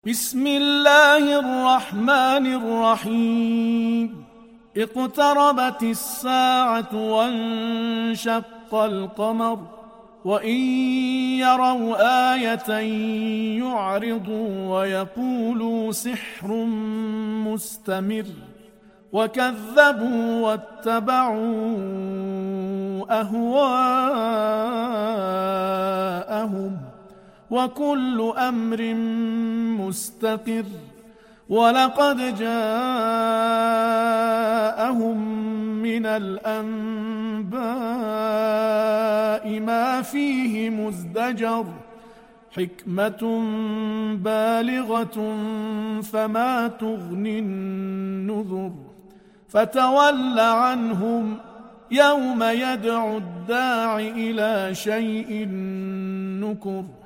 بسم الله الرحمن الرحيم. اقتربت الساعة وانشق القمر وإن يروا آية يعرضوا ويقولوا سحر مستمر وكذبوا واتبعوا أهواءهم وكل أمر مستقر ولقد جاءهم من الأنباء ما فيه مزدجر حكمة بالغة فما تغني النذر فتول عنهم يوم يدعو الداع إلى شيء نكر